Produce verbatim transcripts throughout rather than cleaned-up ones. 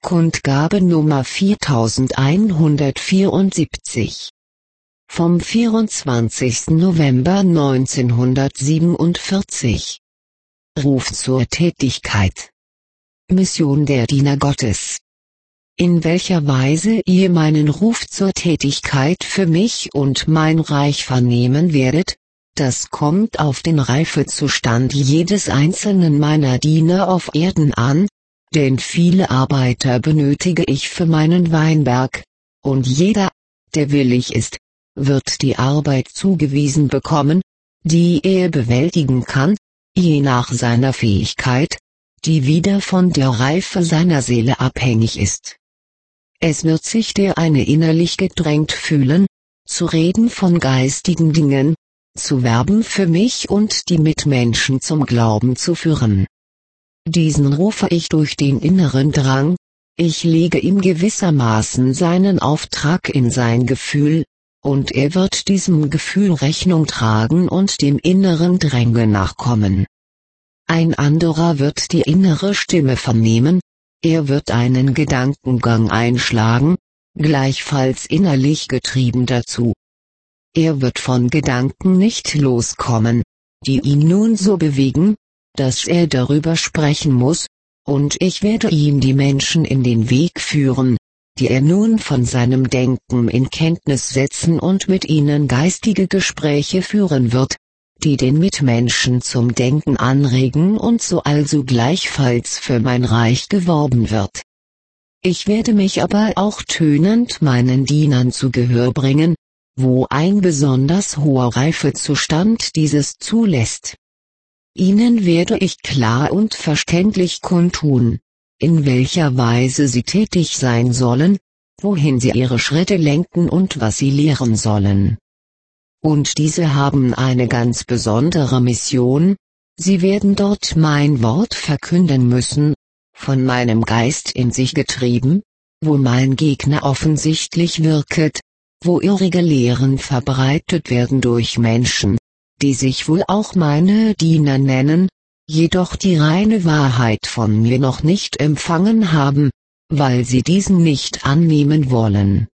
Kundgabe Nummer viertausendeinhundertvierundsiebzig. Vom vierundzwanzigsten November neunzehnhundertsiebenundvierzig. Ruf zur Tätigkeit. Mission der Diener Gottes. In welcher Weise ihr meinen Ruf zur Tätigkeit für mich und mein Reich vernehmen werdet, das kommt auf den Reifezustand jedes einzelnen meiner Diener auf Erden an, denn viele Arbeiter benötige ich für meinen Weinberg, und jeder, der willig ist, wird die Arbeit zugewiesen bekommen, die er bewältigen kann, je nach seiner Fähigkeit, die wieder von der Reife seiner Seele abhängig ist. Es wird sich der eine innerlich gedrängt fühlen, zu reden von geistigen Dingen, zu werben für mich und die Mitmenschen zum Glauben zu führen. Diesen rufe ich durch den inneren Drang, ich lege ihm gewissermaßen seinen Auftrag in sein Gefühl, und er wird diesem Gefühl Rechnung tragen und dem inneren Drängen nachkommen. Ein anderer wird die innere Stimme vernehmen, er wird einen Gedankengang einschlagen, gleichfalls innerlich getrieben dazu. Er wird von Gedanken nicht loskommen, die ihn nun so bewegen, dass er darüber sprechen muss, und ich werde ihm die Menschen in den Weg führen, die er nun von seinem Denken in Kenntnis setzen und mit ihnen geistige Gespräche führen wird, die den Mitmenschen zum Denken anregen und so also gleichfalls für mein Reich geworben wird. Ich werde mich aber auch tönend meinen Dienern zu Gehör bringen, wo ein besonders hoher Reifezustand dieses zulässt. Ihnen werde ich klar und verständlich kundtun, in welcher Weise sie tätig sein sollen, wohin sie ihre Schritte lenken und was sie lehren sollen. Und diese haben eine ganz besondere Mission, sie werden dort mein Wort verkünden müssen, von meinem Geist in sich getrieben, wo mein Gegner offensichtlich wirket, wo irrige Lehren verbreitet werden durch Menschen, die sich wohl auch meine Diener nennen, jedoch die reine Wahrheit von mir noch nicht empfangen haben, weil sie diesen nicht annehmen wollen.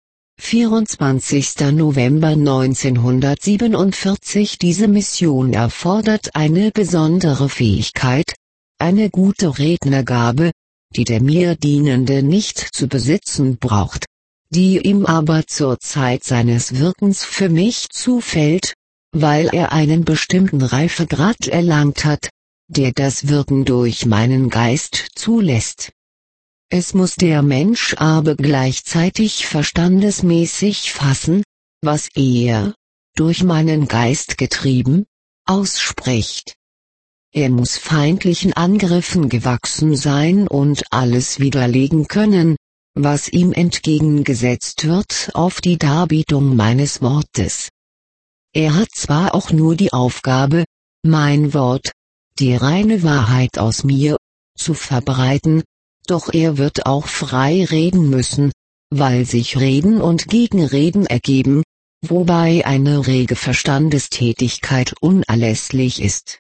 vierundzwanzigster November neunzehnhundertsiebenundvierzig. Diese Mission erfordert eine besondere Fähigkeit, eine gute Rednergabe, die der mir Dienende nicht zu besitzen braucht, die ihm aber zur Zeit seines Wirkens für mich zufällt, weil er einen bestimmten Reifegrad erlangt hat, der das Wirken durch meinen Geist zulässt. Es muss der Mensch aber gleichzeitig verstandesmäßig fassen, was er, durch meinen Geist getrieben, ausspricht. Er muss feindlichen Angriffen gewachsen sein und alles widerlegen können, was ihm entgegengesetzt wird auf die Darbietung meines Wortes. Er hat zwar auch nur die Aufgabe, mein Wort, die reine Wahrheit aus mir, zu verbreiten, doch er wird auch frei reden müssen, weil sich Reden und Gegenreden ergeben, wobei eine rege Verstandestätigkeit unerlässlich ist.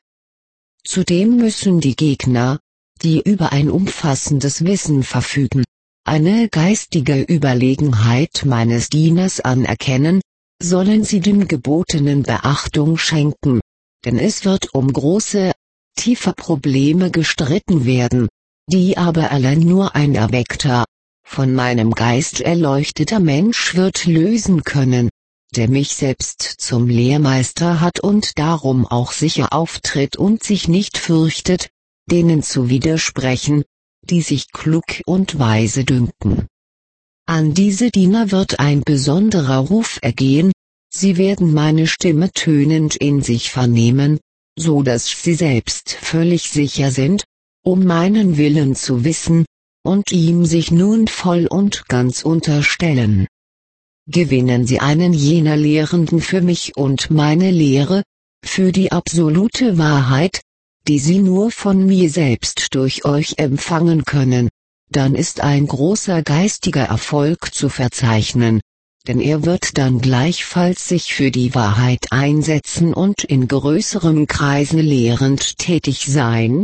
Zudem müssen die Gegner, die über ein umfassendes Wissen verfügen, eine geistige Überlegenheit meines Dieners anerkennen, sollen sie dem Gebotenen Beachtung schenken, denn es wird um große, tiefe Probleme gestritten werden, die aber allein nur ein erweckter, von meinem Geist erleuchteter Mensch wird lösen können, der mich selbst zum Lehrmeister hat und darum auch sicher auftritt und sich nicht fürchtet, denen zu widersprechen, die sich klug und weise dünken. An diese Diener wird ein besonderer Ruf ergehen, sie werden meine Stimme tönend in sich vernehmen, so dass sie selbst völlig sicher sind, um meinen Willen zu wissen, und ihm sich nun voll und ganz unterstellen. Gewinnen sie einen jener Lehrenden für mich und meine Lehre, für die absolute Wahrheit, die sie nur von mir selbst durch euch empfangen können, dann ist ein großer geistiger Erfolg zu verzeichnen, denn er wird dann gleichfalls sich für die Wahrheit einsetzen und in größerem Kreise lehrend tätig sein,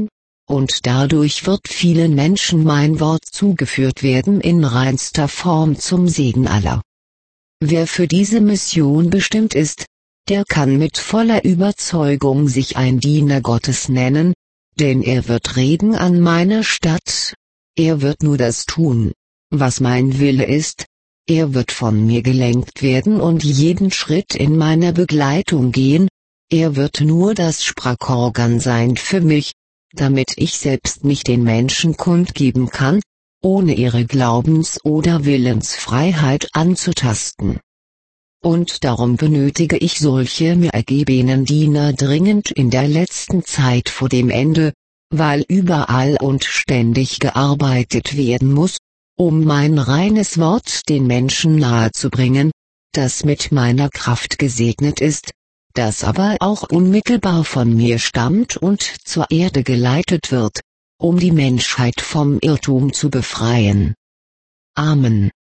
und dadurch wird vielen Menschen mein Wort zugeführt werden in reinster Form zum Segen aller. Wer für diese Mission bestimmt ist, der kann mit voller Überzeugung sich ein Diener Gottes nennen, denn er wird reden an meiner Statt, er wird nur das tun, was mein Wille ist, er wird von mir gelenkt werden und jeden Schritt in meiner Begleitung gehen, er wird nur das Sprachorgan sein für mich, damit ich selbst mich den Menschen kundgeben kann, ohne ihre Glaubens- oder Willensfreiheit anzutasten. Und darum benötige ich solche mir ergebenen Diener dringend in der letzten Zeit vor dem Ende, weil überall und ständig gearbeitet werden muss, um mein reines Wort den Menschen nahezubringen, das mit meiner Kraft gesegnet ist, das aber auch unmittelbar von mir stammt und zur Erde geleitet wird, um die Menschheit vom Irrtum zu befreien. Amen.